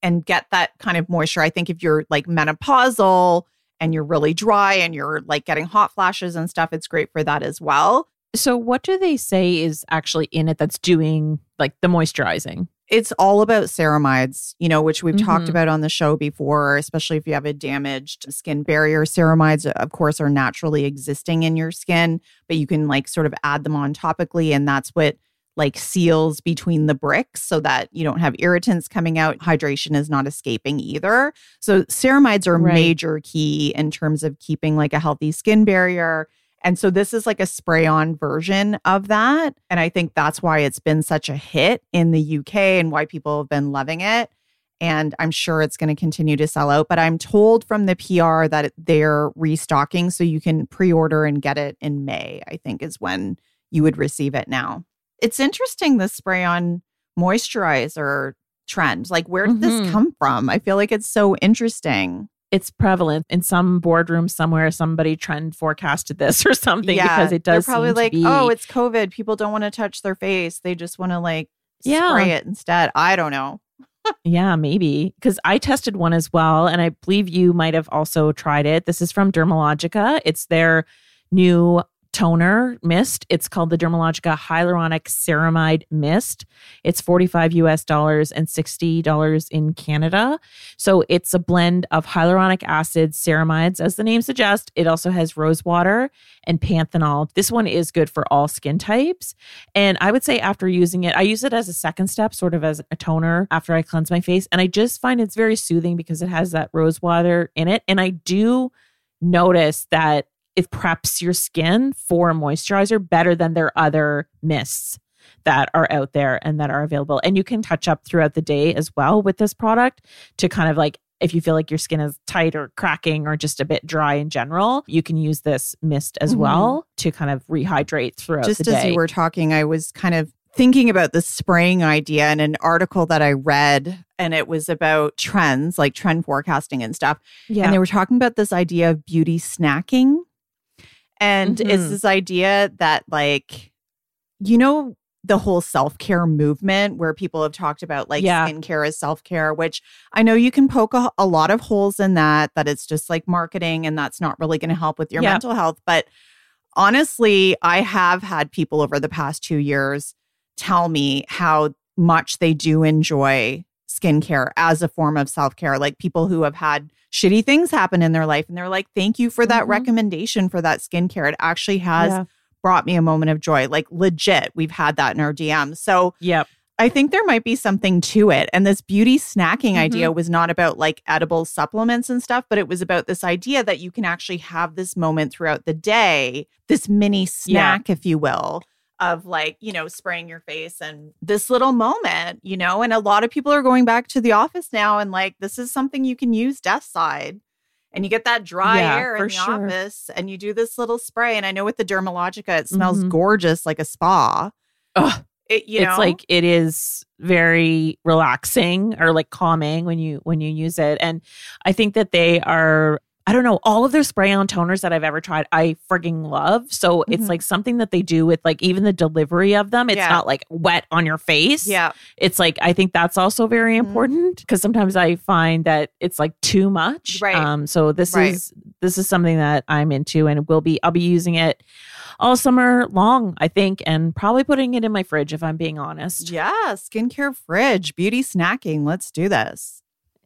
and get that kind of moisture. I think if you're like menopausal and you're really dry and you're like getting hot flashes and stuff, it's great for that as well. So what do they say is actually in it that's doing like the moisturizing? It's all about ceramides, you know, which we've mm-hmm. talked about on the show before, especially if you have a damaged skin barrier. Ceramides, of course, are naturally existing in your skin, but you can like sort of add them on topically. And that's what like seals between the bricks so that you don't have irritants coming out. Hydration is not escaping either. So ceramides are right. major key in terms of keeping like a healthy skin barrier. And so this is like a spray-on version of that. And I think that's why it's been such a hit in the U K and why people have been loving it. And I'm sure it's going to continue to sell out. But I'm told from the P R that they're restocking. So you can pre-order and get it in May, I think is when you would receive it now. It's interesting, the spray-on moisturizer trend. Like, where did mm-hmm. this come from? I feel like it's so interesting. It's prevalent in some boardroom somewhere. Somebody trend forecasted this or something yeah, because it does they're probably seem like, to be... oh, it's COVID. People don't want to touch their face. They just want to like yeah. spray it instead. I don't know. Yeah, maybe. Because I tested one as well. And I believe you might have also tried it. This is from Dermalogica. It's their new toner mist. It's called the Dermalogica Hyaluronic Ceramide Mist. It's forty-five U S dollars and sixty dollars in Canada. So it's a blend of hyaluronic acid, ceramides, as the name suggests. It also has rose water and panthenol. This one is good for all skin types. And I would say after using it, I use it as a second step, sort of as a toner after I cleanse my face. And I just find it's very soothing because it has that rose water in it. And I do notice that it preps your skin for a moisturizer better than their other mists that are out there and that are available. And you can touch up throughout the day as well with this product to kind of like, if you feel like your skin is tight or cracking or just a bit dry in general, you can use this mist as mm-hmm. well to kind of rehydrate throughout just the day. Just as you were talking, I was kind of thinking about the spraying idea in an article that I read, and it was about trends, like trend forecasting and stuff. Yeah. And they were talking about this idea of beauty snacking. And mm-hmm. it's this idea that, like, you know, the whole self-care movement where people have talked about like yeah. skincare as self-care, which I know you can poke a, a lot of holes in that, that it's just like marketing and that's not really going to help with your yeah. mental health. But honestly, I have had people over the past two years tell me how much they do enjoy skincare as a form of self-care. Like people who have had shitty things happen in their life and they're like, thank you for that mm-hmm. recommendation for that skincare. It actually has yeah. brought me a moment of joy. Like legit, we've had that in our D Ms. So yep. I think there might be something to it. And this beauty snacking mm-hmm. idea was not about like edible supplements and stuff, but it was about this idea that you can actually have this moment throughout the day, this mini snack, yeah. if you will, of like, you know, spraying your face and this little moment, you know, and a lot of people are going back to the office now. And like, this is something you can use desk side and you get that dry yeah, air in the sure. office and you do this little spray. And I know with the Dermalogica, it smells mm-hmm. gorgeous, like a spa. Ugh. It, you it's know? like, it is very relaxing or like calming when you, when you use it. And I think that they are, I don't know, all of their spray-on toners that I've ever tried, I frigging love. So mm-hmm. it's like something that they do with like even the delivery of them. It's yeah. not like wet on your face. Yeah. It's like, I think that's also very mm-hmm. important because sometimes I find that it's like too much. Right. Um. So this right. is, this is something that I'm into and will be, I'll be using it all summer long, I think, and probably putting it in my fridge if I'm being honest. Yeah. Skincare fridge, beauty snacking. Let's do this.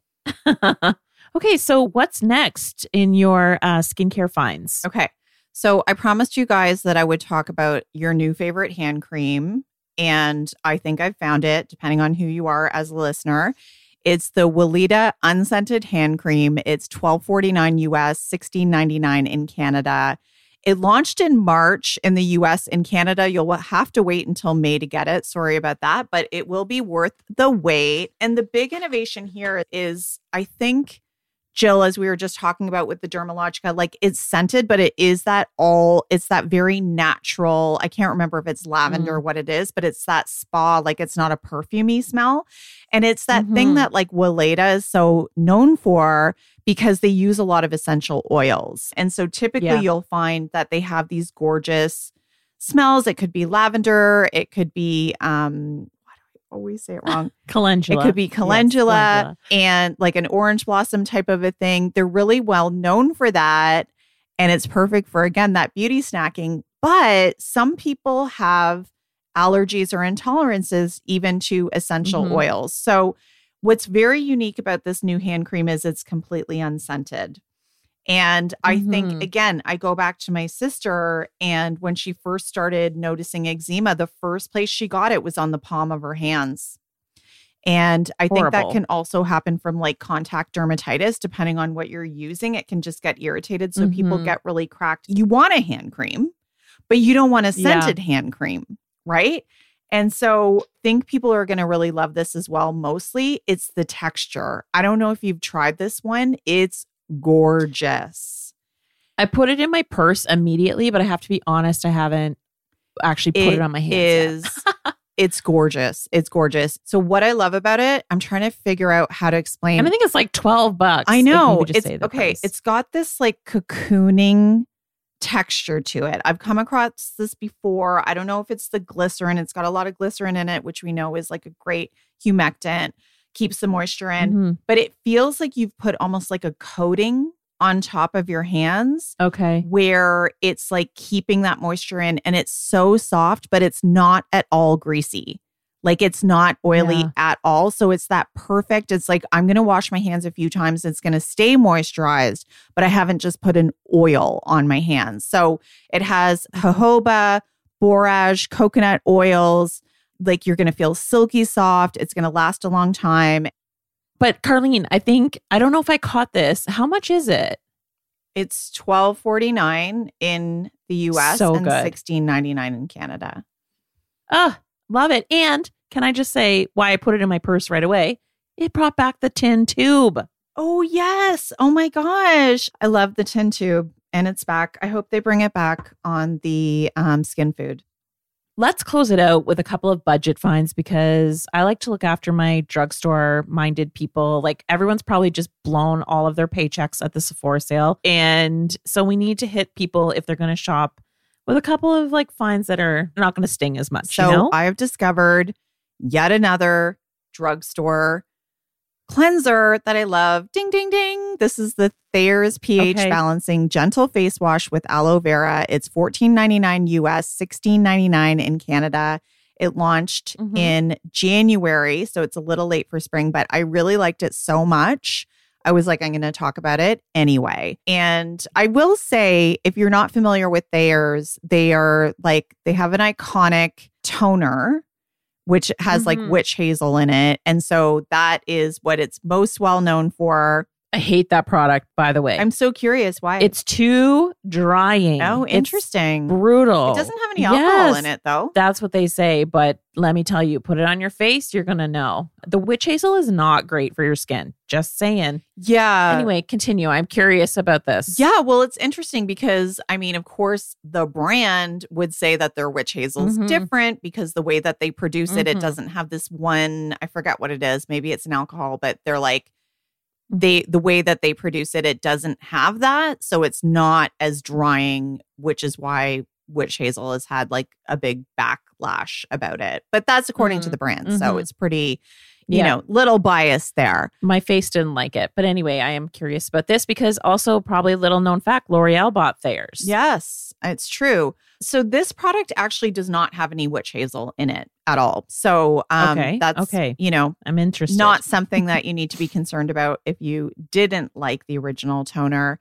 Okay, so what's next in your uh, skincare finds? Okay, so I promised you guys that I would talk about your new favorite hand cream, and I think I've found it, depending on who you are as a listener. It's the Weleda Unscented Hand Cream. It's twelve forty-nine U S, sixteen ninety-nine in Canada. It launched in March in the U S. In Canada, you'll have to wait until May to get it. Sorry about that, but it will be worth the wait. And the big innovation here is, I think, Jill, as we were just talking about with the Dermalogica, like it's scented, but it is that all, it's that very natural, I can't remember if it's lavender mm. or what it is, but it's that spa, like it's not a perfumey smell. And it's that mm-hmm. thing that like Weleda is so known for because they use a lot of essential oils. And so typically yeah. you'll find that they have these gorgeous smells. It could be lavender. It could be, um, always say it wrong. Calendula. It could be calendula, yes, calendula and like an orange blossom type of a thing. They're really well known for that. And it's perfect for, again, that beauty snacking. But some people have allergies or intolerances even to essential Mhm. oils. So what's very unique about this new hand cream is it's completely unscented. And I Mhm. think, again, I go back to my sister, and when she first started noticing eczema, the first place she got it was on the palm of her hands. And I think that Horrible. can also happen from like contact dermatitis, depending on what you're using. It can just get irritated. So people Mhm. get really cracked. You want a hand cream, but you don't want a Yeah. scented hand cream, right? And so I think people are going to really love this as well. Mostly it's the texture. I don't know if you've tried this one. It's gorgeous. I put it in my purse immediately, but I have to be honest, I haven't actually put it, on my hands is, yet. It's gorgeous. It's gorgeous. So what I love about it, I'm trying to figure out how to explain. And I think it's like twelve bucks. I Like, know. maybe just It's say the okay. price. It's got this like cocooning texture to it. I've come across this before. I don't know if it's the glycerin. It's got a lot of glycerin in it, which we know is like a great humectant, keeps the moisture in. Mhm. But it feels like you've put almost like a coating on top of your hands Okay. where it's like keeping that moisture in, and it's so soft, but it's not at all greasy. Like it's not oily Yeah. at all. So it's that perfect. It's like, I'm going to wash my hands a few times. It's going to stay moisturized, but I haven't just put an oil on my hands. So it has jojoba, borage, coconut oils. Like you're going to feel silky soft. It's going to last a long time. But Carlene, I think, I don't know if I caught this. How much is it? It's twelve forty-nine in the U S So and good. sixteen ninety-nine in Canada. Ah, love it. And can I just say why I put it in my purse right away? It brought back the tin tube. Oh, yes. Oh, my gosh. I love the tin tube, and it's back. I hope they bring it back on the um, Skin Food. Let's close it out with a couple of budget finds because I like to look after my drugstore minded people. Like everyone's probably just blown all of their paychecks at the Sephora sale. And so we need to hit people if they're going to shop with a couple of like finds that are not going to sting as much. So you know? I have discovered yet another drugstore cleanser that I love. Ding, ding, ding. This is the Thayer's pH Okay. Balancing Gentle Face Wash with Aloe Vera. It's fourteen ninety-nine U S, sixteen ninety-nine in Canada. It launched Mhm. in January, so it's a little late for spring, but I really liked it so much. I was like, I'm going to talk about it anyway. And I will say, if you're not familiar with Thayer's, they are like, they have an iconic toner, which has Mhm. like witch hazel in it. And so that is what it's most well known for. I hate that product, by the way. I'm so curious why. it's too drying. oh, It's interesting. brutal. It doesn't have any alcohol Yes. in it, though. That's what they say, but let me tell you, put it on your face, you're going to know. The witch hazel is not great for your skin. Just saying. Yeah. Anyway, continue. I'm curious about this. Yeah, well, it's interesting because, I mean, of course, the brand would say that their witch hazel is Mhm. different because the way that they produce it, it Mhm. doesn't have this one, I forget what it is. Maybe it's an alcohol, but they're like, they the way that they produce it, it doesn't have that. So it's not as drying, which is why witch hazel has had like a big backlash about it. But that's according to Mhm. the brand. So Mhm. it's pretty, you Yeah. know, little biased there. My face didn't like it. But anyway, I am curious about this because also probably little known fact, L'Oreal bought Thayer's. Yes, it's true. So this product actually does not have any witch hazel in it at all. So um, Okay, that's, okay. you know, I'm interested. not something that you need to be concerned about if you didn't like the original toner.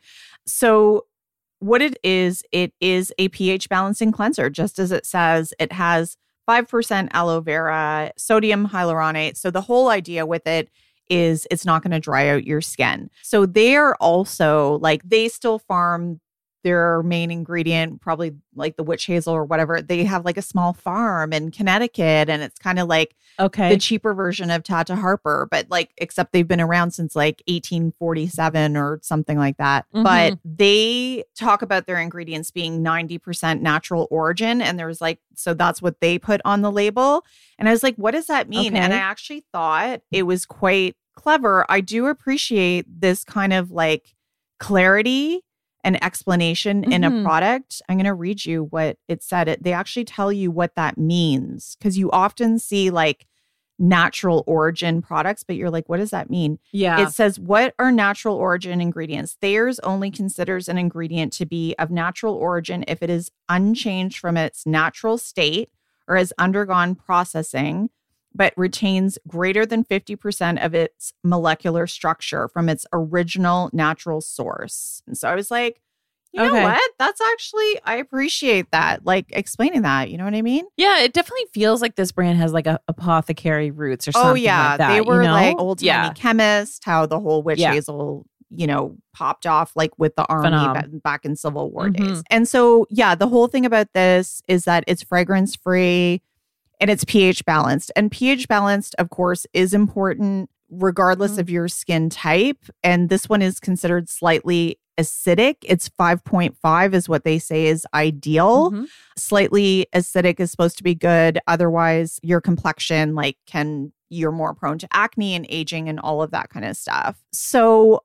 So what it is, it is a pH balancing cleanser, just as it says. It has five percent aloe vera, sodium hyaluronate. So the whole idea with it is it's not going to dry out your skin. So they're also like, they still farm their main ingredient, probably like the witch hazel or whatever. They have like a small farm in Connecticut, and it's kind of like Okay. the cheaper version of Tata Harper, but like, except they've been around since like eighteen forty-seven or something like that. Mhm. But they talk about their ingredients being ninety percent natural origin. And there's like, so that's what they put on the label. And I was like, what does that mean? Okay. And I actually thought it was quite clever. I do appreciate this kind of like clarity and explanation in a Mhm. product. I'm going to read you what it said. It, they actually tell you what that means, because you often see like natural origin products, but you're like, what does that mean? Yeah. It says, what are natural origin ingredients? Thayer's only considers an ingredient to be of natural origin if it is unchanged from its natural state or has undergone processing, but retains greater than fifty percent of its molecular structure from its original natural source. And so I was like, you Okay. know what? That's actually, I appreciate that. Like explaining that, you know what I mean? Yeah, it definitely feels like this brand has like a apothecary roots or something Oh, yeah. like that. They were you know? like old timey yeah. chemists, how the whole witch Yeah. hazel, you know, popped off like with the army Phenom. ba- back in Civil War Mhm. days. And so, yeah, the whole thing about this is that it's fragrance free and it's pH balanced. And pH balanced, of course, is important regardless Mhm. of your skin type. And this one is considered slightly acidic. It's five point five is what they say is ideal. Mhm. Slightly acidic is supposed to be good. Otherwise, your complexion like can you're more prone to acne and aging and all of that kind of stuff. So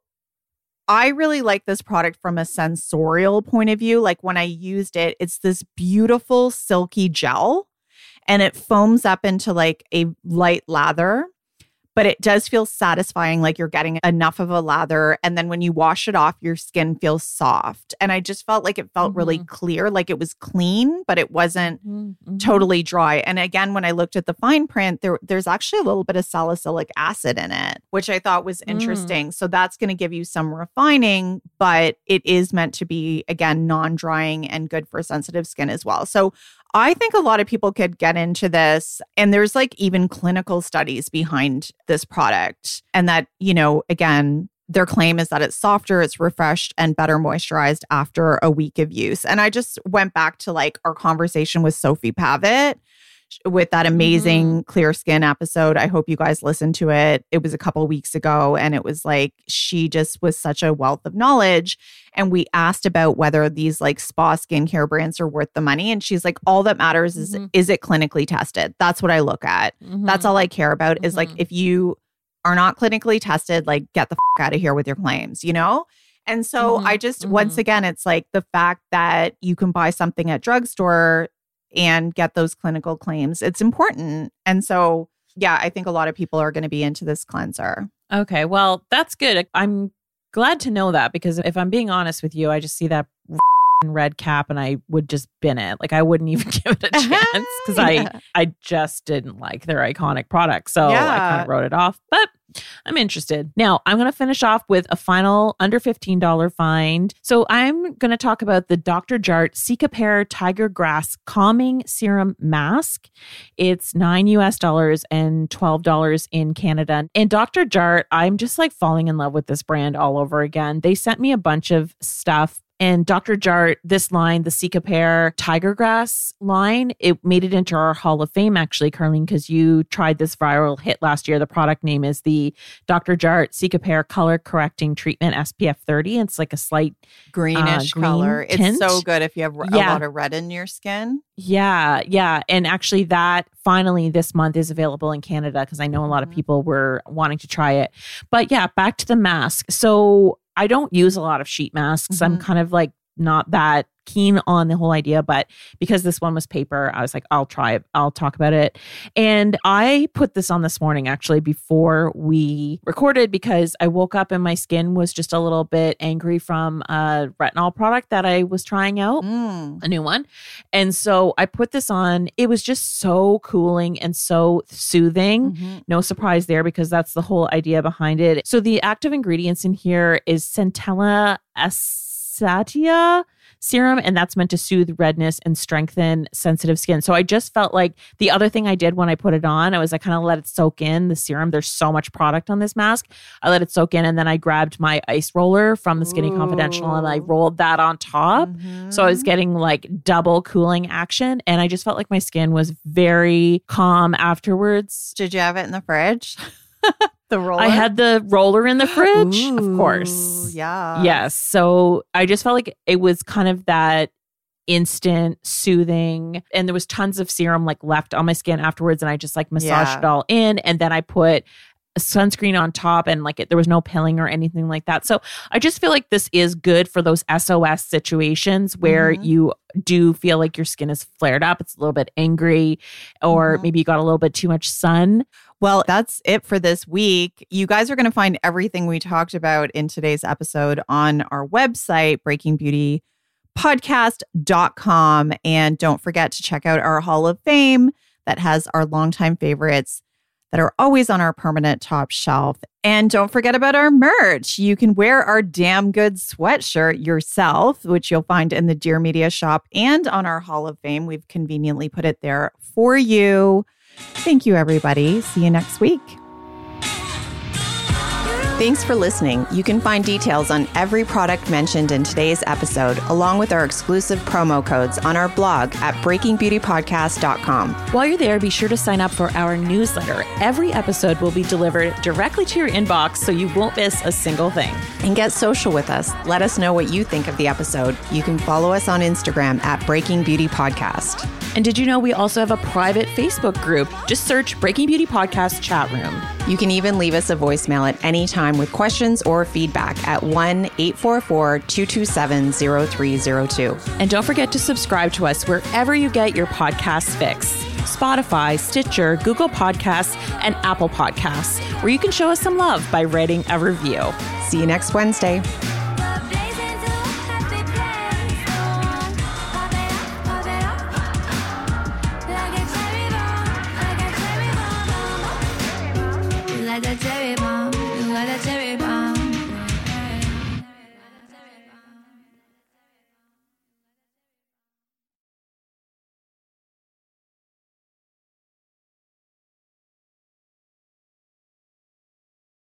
I really like this product from a sensorial point of view. Like when I used it, it's this beautiful silky gel and it foams up into like a light lather. But it does feel satisfying, like you're getting enough of a lather. And then when you wash it off, your skin feels soft. And I just felt like it felt really Mhm. clear, like it was clean, but it wasn't Mhm. totally dry. And again, when I looked at the fine print, there there's actually a little bit of salicylic acid in it, which I thought was interesting. So that's going to give you some refining, but it is meant to be, again, non-drying and good for sensitive skin as well. So I think a lot of people could get into this. And there's like even clinical studies behind this product. And that, you know, again, their claim is that it's softer, it's refreshed, and better moisturized after a week of use. And I just went back to like our conversation with Sophie Pavitt with that amazing Clear Skin episode. I hope you guys listened to it. It was a couple weeks ago. And it was like, she just was such a wealth of knowledge. And we asked about whether these like spa skincare brands are worth the money. And she's like, all that matters is, Mhm. is it clinically tested? That's what I look at. Mhm. That's all I care about is like, Mhm. if you are not clinically tested, like get the fuck out of here with your claims, you know? And so Mhm. I just, once Mhm. again, it's like the fact that you can buy something at drugstore and get those clinical claims. It's important. And so, yeah, I think a lot of people are going to be into this cleanser. Okay, well, that's good. I'm glad to know that because if I'm being honest with you, I just see that red cap and I would just bin it. Like I wouldn't even give it a chance because Yeah. I I just didn't like their iconic product. So I Yeah. kind of wrote it off. But I'm interested. Now I'm going to finish off with a final under fifteen dollars find. So I'm going to talk about the Doctor Jart Cicapair Tiger Grass Calming Serum Mask. It's nine U S dollars and twelve dollars in Canada. And Doctor Jart, I'm just like falling in love with this brand all over again. They sent me a bunch of stuff. And Doctor Jart, this line, the Cicapair Tiger Grass line, it made it into our Hall of Fame, actually, Carlene, because you tried this viral hit last year. The product name is the Doctor Jart Cicapair Color Correcting Treatment S P F thirty. It's like a slight, Greenish Uh, green color. tint. It's so good if you have a Yeah. lot of red in your skin. yeah, yeah. And actually, that finally this month is available in Canada because I know a lot of people were wanting to try it. But yeah, back to the mask. So I don't use a lot of sheet masks. I'm Mhm. kind of like not that keen on the whole idea, but because this one was paper, I was like, I'll try it. I'll talk about it. And I put this on this morning actually before we recorded because I woke up and my skin was just a little bit angry from a retinol product that I was trying out. Mm. A new one. And so I put this on. It was just so cooling and so soothing. Mhm. No surprise there because that's the whole idea behind it. So the active ingredients in here is Centella acetia serum, and that's meant to soothe redness and strengthen sensitive skin. So I just felt like the other thing I did when I put it on, I was I kind of let it soak in the serum. There's so much product on this mask. I let it soak in and then I grabbed my ice roller from the Skinny Confidential and I Ooh. rolled that on top. Mhm. So I was getting like double cooling action and I just felt like my skin was very calm afterwards. Did you have it in the fridge? The roller? I had the roller in the fridge, of Ooh, course. Yeah. Yes. So I just felt like it was kind of that instant soothing and there was tons of serum like left on my skin afterwards and I just like massaged Yeah. it all in and then I put a sunscreen on top and like it, there was no pilling or anything like that. So I just feel like this is good for those S O S situations where Mhm. you do feel like your skin is flared up. It's a little bit angry or Mhm. maybe you got a little bit too much sun. Well, that's it for this week. You guys are going to find everything we talked about in today's episode on our website, breaking beauty podcast dot com. And don't forget to check out our Hall of Fame that has our longtime favorites that are always on our permanent top shelf. And don't forget about our merch. You can wear our Damn Good sweatshirt yourself, which you'll find in the Dear Media shop and on our Hall of Fame. We've conveniently put it there for you. Thank you, everybody. See you next week. Thanks for listening. You can find details on every product mentioned in today's episode, along with our exclusive promo codes on our blog at breaking beauty podcast dot com. While you're there, be sure to sign up for our newsletter. Every episode will be delivered directly to your inbox, so you won't miss a single thing. And get social with us. Let us know what you think of the episode. You can follow us on Instagram at Breaking Beauty Podcast. And did you know we also have a private Facebook group? Just search Breaking Beauty Podcast Chat Room. You can even leave us a voicemail at any time with questions or feedback at one eight four four, two two seven, zero three zero two. And don't forget to subscribe to us wherever you get your podcasts fix. Spotify, Stitcher, Google Podcasts, and Apple Podcasts, where you can show us some love by writing a review. See you next Wednesday. Like a cherry bomb, you like a cherry bomb.